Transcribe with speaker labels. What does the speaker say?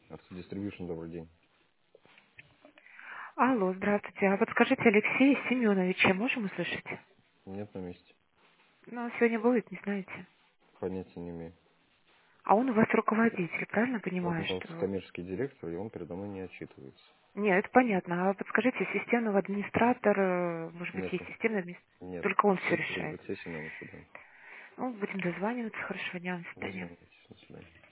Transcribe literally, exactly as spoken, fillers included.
Speaker 1: Автодистрибьюшн, добрый день.
Speaker 2: Алло, здравствуйте. А подскажите, Алексея Семеновича можем услышать?
Speaker 1: Нет на месте.
Speaker 2: Ну, он сегодня будет, не знаете.
Speaker 1: Понятия не имею.
Speaker 2: А он у вас руководитель, правильно
Speaker 1: Он
Speaker 2: понимаю,
Speaker 1: у нас
Speaker 2: что...
Speaker 1: коммерческий директор, и он передо мной не отчитывается.
Speaker 2: Нет, это понятно. А подскажите, системный администратор, э, может быть, есть
Speaker 1: Нету.
Speaker 2: системный администратор?
Speaker 1: Нет.
Speaker 2: Только он все
Speaker 1: Все,
Speaker 2: решает.
Speaker 1: Алексей Семенович, да.
Speaker 2: Ну, будем дозваниваться. Хорошего дня, до свидания.
Speaker 1: Дозвонитесь. До свидания.